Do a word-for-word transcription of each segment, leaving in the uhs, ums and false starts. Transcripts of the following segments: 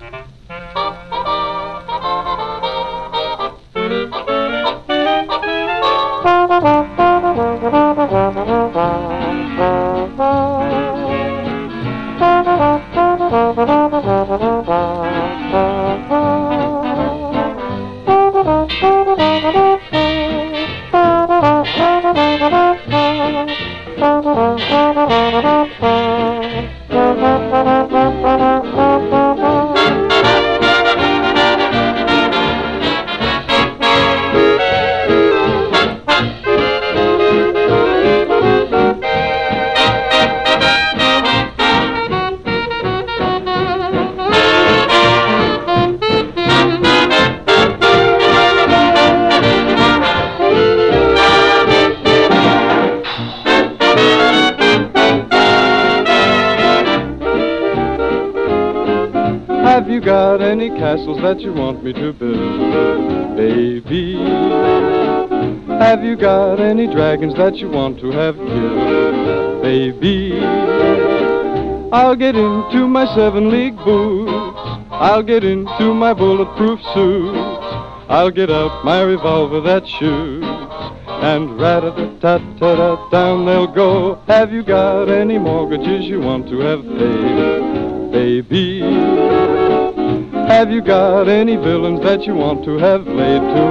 Have you got any castles that you want me to build, baby? Have you got any dragons that you want to have killed, baby? I'll get into my seven-league boots, I'll get into my bulletproof suits, I'll get out my revolver that shoots, and rat-a-tat-tat-tat down they'll go. Have you got any mortgages you want to have paid, baby? Have you got any villains that you want to have laid to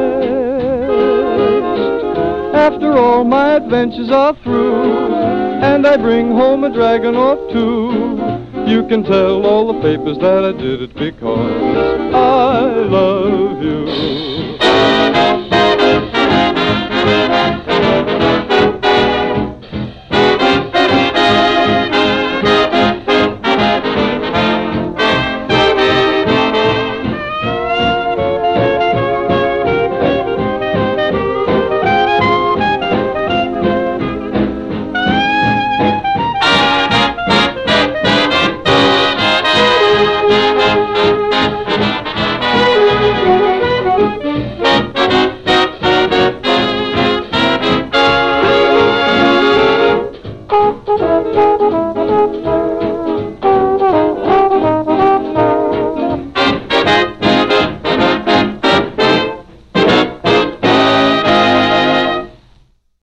rest? After all my adventures are through, and I bring home a dragon or two, you can tell all the papers that I did it because I love you.